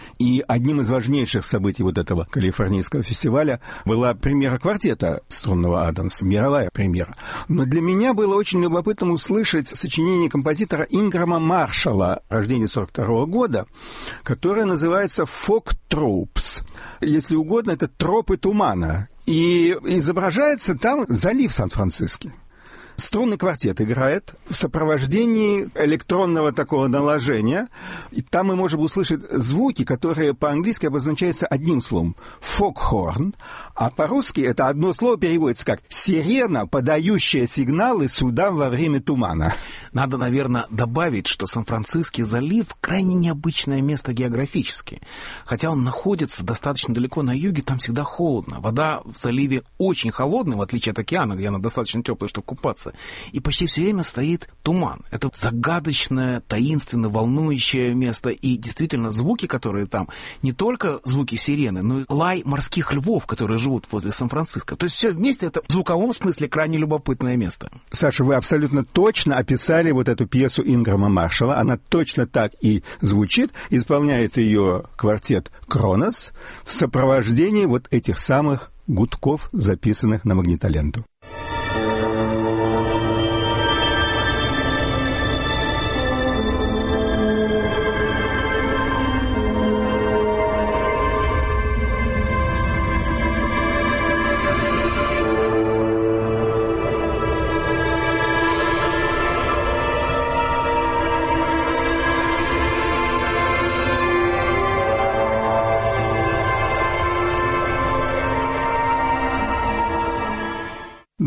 И одним из важнейших событий вот этого калифорнийского фестиваля была премьера квартета струнного Адамса, мировая премьера. Но для меня было очень любопытно услышать сочинение композитора Инграма Маршалла, рождения 1942 года, которое называется «Fog Tropes». Если угодно, это «Тропы тумана». И изображается там залив Сан-Франциско. Струнный квартет играет в сопровождении электронного такого наложения. И там мы можем услышать звуки, которые по-английски обозначаются одним словом «фогхорн», а по-русски это одно слово переводится как «сирена, подающая сигналы судам во время тумана». Надо, наверное, добавить, что Сан-Франциский залив крайне необычное место географически. Хотя он находится достаточно далеко на юге, там всегда холодно. Вода в заливе очень холодная, в отличие от океана, где она достаточно теплая, чтобы купаться. И почти все время стоит туман. Это загадочное, таинственно волнующее место. И действительно, звуки, которые там, не только звуки сирены, но и лай морских львов, которые живут возле Сан-Франциско. То есть все вместе это в звуковом смысле крайне любопытное место. Саша, вы абсолютно точно описали вот эту пьесу Инграма Маршалла. Она точно так и звучит. Исполняет ее квартет «Кронос» в сопровождении вот этих самых гудков, записанных на магнитоленту.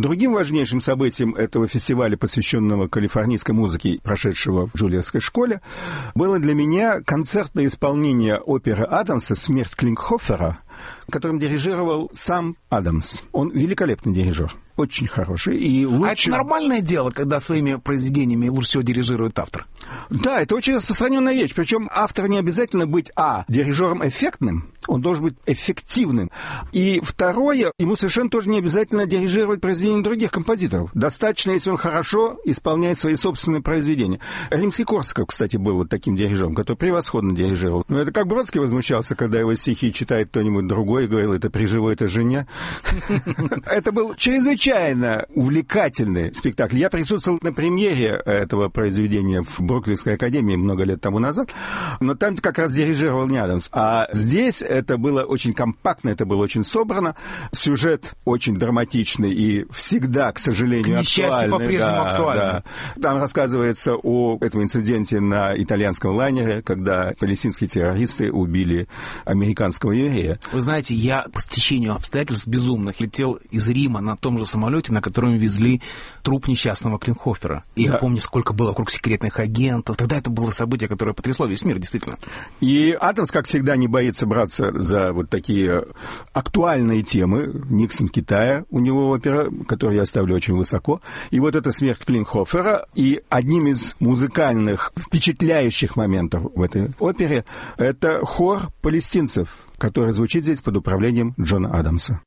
Другим важнейшим событием этого фестиваля, посвященного калифорнийской музыке, прошедшего в Джульярдской школе, было для меня концертное исполнение оперы Адамса «Смерть Клинкхофера», которым дирижировал сам Адамс. Он великолепный дирижер, очень хороший и лучше... А это нормальное дело, когда своими произведениями лучше всего дирижирует автор? Да, это очень распространенная вещь. Причем автор не обязательно быть, дирижером эффектным, он должен быть эффективным. И второе, ему совершенно тоже не обязательно дирижировать произведения других композиторов. Достаточно, если он хорошо исполняет свои собственные произведения. Римский-Корсаков, кстати, был вот таким дирижером, который превосходно дирижировал. Но это как Бродский возмущался, когда его стихи читает кто-нибудь другой, и говорил, это при живой-то жене. Это был чрезвычайно увлекательный спектакль. Я присутствовал на премьере этого произведения в Бруклинской академии много лет тому назад, но там как раз дирижировал не Адамс. А здесь это было очень компактно, это было очень собрано. Сюжет очень драматичный и всегда, к сожалению, актуальный. К несчастью, по-прежнему актуальный. Да. Там рассказывается о этом инциденте на итальянском лайнере, когда палестинские террористы убили американского еврея. Вы знаете, я по стечению обстоятельств безумных летел из Рима на том же самолете, на котором везли труп несчастного Клинкхофера. И я помню, сколько было вокруг секретных агентов. Тогда это было событие, которое потрясло весь мир, действительно. И Адамс, как всегда, не боится браться за вот такие актуальные темы. Никсон Китая у него опера, которую я ставлю очень высоко. И вот эта «Смерть Клинкхофера». И одним из музыкальных впечатляющих моментов в этой опере это хор палестинцев, который звучит здесь под управлением Джона Адамса.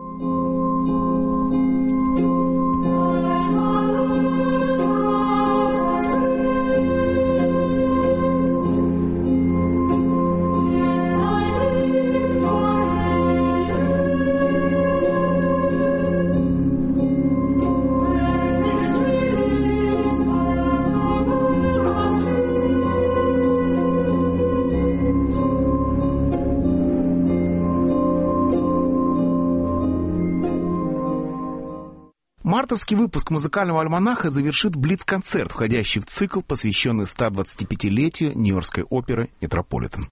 Мартовский выпуск музыкального альманаха завершит блиц-концерт, входящий в цикл, посвященный 125-летию Нью-Йоркской оперы «Метрополитен».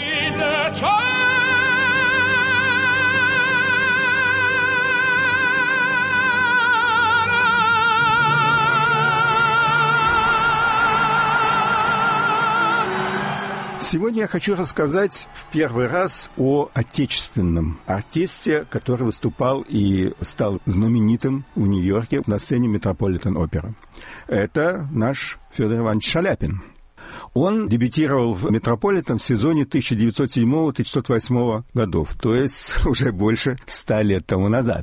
Сегодня я хочу рассказать в первый раз о отечественном артисте, который выступал и стал знаменитым в Нью-Йорке на сцене Метрополитен-опера. Это наш Федор Иванович Шаляпин. Он дебютировал в Метрополитен в сезоне 1907-1908 годов, то есть уже больше 100 лет тому назад.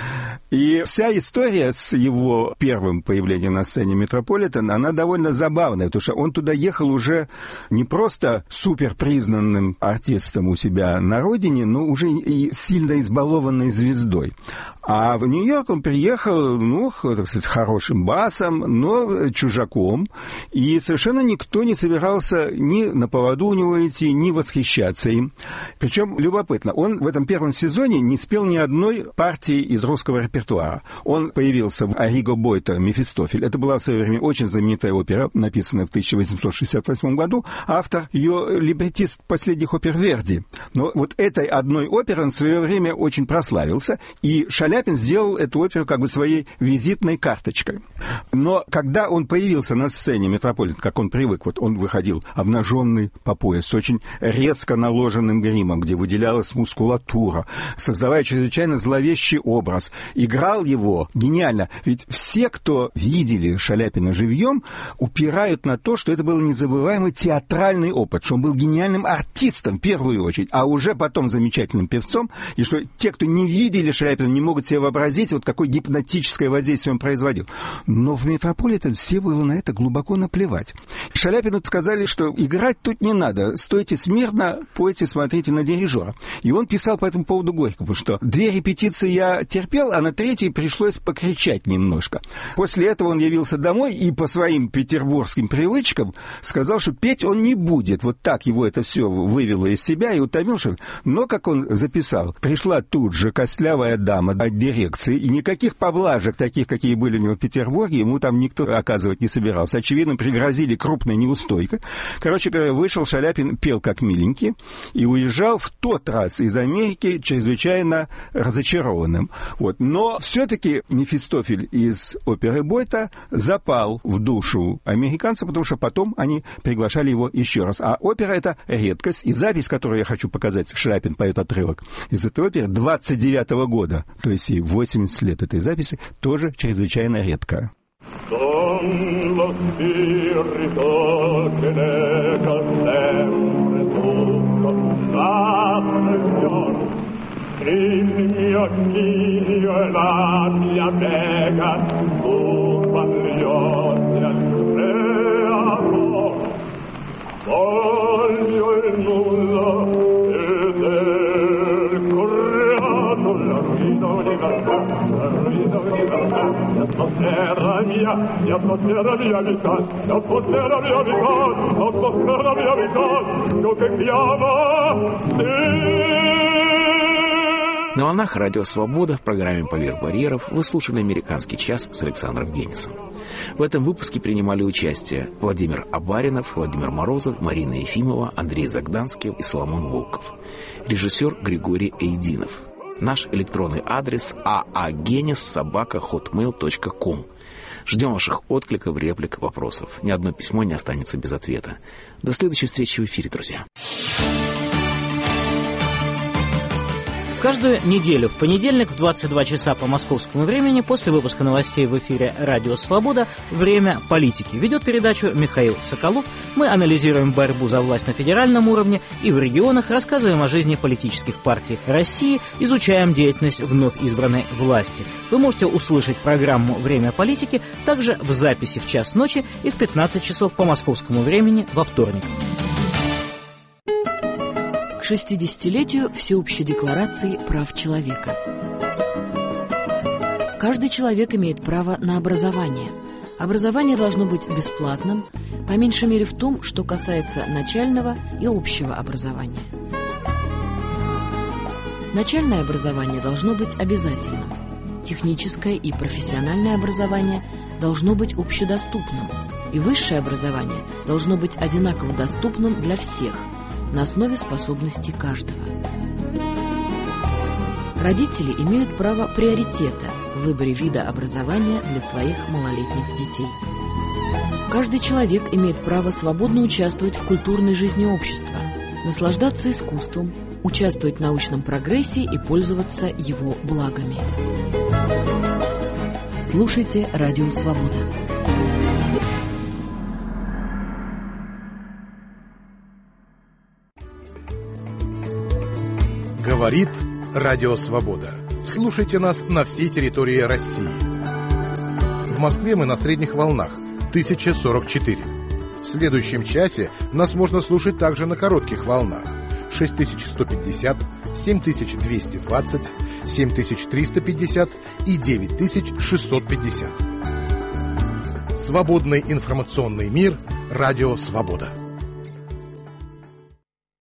И вся история с его первым появлением на сцене Метрополитен, она довольно забавная, потому что он туда ехал уже не просто суперпризнанным артистом у себя на родине, но уже и сильно избалованной звездой. А в Нью-Йорк он приехал, так сказать, хорошим басом, но чужаком, и совершенно никто не собирался ни на поводу у него идти, ни восхищаться им. Причем любопытно, он в этом первом сезоне не спел ни одной партии из русского репертуара. Он появился в Ариго Бойта «Мефистофель». Это была в свое время очень знаменитая опера, написанная в 1868 году. Автор ее либретист последних опер Верди. Но вот этой одной оперой он в свое время очень прославился, и Шаляпин сделал эту оперу как бы своей визитной карточкой. Но когда он появился на сцене Метрополитен, как он привык, вот он выходил обнаженный по пояс, с очень резко наложенным гримом, где выделялась мускулатура, создавая чрезвычайно зловещий образ. Играл его гениально. Ведь все, кто видели Шаляпина живьем, упирают на то, что это был незабываемый театральный опыт, что он был гениальным артистом в первую очередь, а уже потом замечательным певцом, и что те, кто не видели Шаляпина, не могут себе вообразить, вот какое гипнотическое воздействие он производил. Но в Метрополитен все было на это глубоко наплевать. Шаляпину сказали, что играть тут не надо, стойте смирно, пойте, смотрите на дирижера. И он писал по этому поводу горько, потому что 2 репетиции я терпел, а на 3-й пришлось покричать немножко. После этого он явился домой и по своим петербургским привычкам сказал, что петь он не будет. Вот так его это все вывело из себя и утомил. Но, как он записал, пришла тут же костлявая дама от дирекции, и никаких поблажек, таких, какие были у него в Петербурге, ему там никто оказывать не собирался. Очевидно, пригрозили крупной неустойкой. Короче говоря, вышел Шаляпин, пел как миленький, и уезжал в тот раз из Америки чрезвычайно разочарованным. Вот. Но Но все-таки Мефистофель из оперы Бойта запал в душу американцев, потому что потом они приглашали его еще раз. А опера — это редкость. И запись, которую я хочу показать, Шляпин поет отрывок из этой оперы 29-го года, то есть и 80 лет этой записи, тоже чрезвычайно редкая. Il mio figlio e la mia bega, tu paglioti al creato, voglio il nulla ed il creato, la ruina universale, la terra mia vita, la terra mia vita, ciò che chiama На волнах «Радио Свобода» в программе «Поверх барьеров» вы слушали «Американский час» с Александром Генисом. В этом выпуске принимали участие Владимир Абаринов, Владимир Морозов, Марина Ефимова, Андрей Загданский и Соломон Волков. Режиссер Григорий Эйдинов. Наш электронный адрес aagenis@hotmail.com. Ждем ваших откликов, реплик, вопросов. Ни одно письмо не останется без ответа. До следующей встречи в эфире, друзья. Каждую неделю в понедельник в 22 часа по московскому времени после выпуска новостей в эфире «Радио Свобода» «Время политики». Ведет передачу Михаил Соколов. Мы анализируем борьбу за власть на федеральном уровне и в регионах, рассказываем о жизни политических партий России, изучаем деятельность вновь избранной власти. Вы можете услышать программу «Время политики» также в записи в час ночи и в 15 часов по московскому времени во вторник. К 60-летию Всеобщей декларации прав человека. Каждый человек имеет право на образование. Образование должно быть бесплатным, по меньшей мере в том, что касается начального и общего образования. Начальное образование должно быть обязательным. Техническое и профессиональное образование должно быть общедоступным. И высшее образование должно быть одинаково доступным для всех, на основе способностей каждого. Родители имеют право приоритета в выборе вида образования для своих малолетних детей. Каждый человек имеет право свободно участвовать в культурной жизни общества, наслаждаться искусством, участвовать в научном прогрессе и пользоваться его благами. Слушайте «Радио Свобода». Говорит «Радио Свобода». Слушайте нас на всей территории России. В Москве мы на средних волнах 1044. В следующем часе нас можно слушать также на коротких волнах 6150, 7220, 7350 и 9650. Свободный информационный мир «Радио Свобода».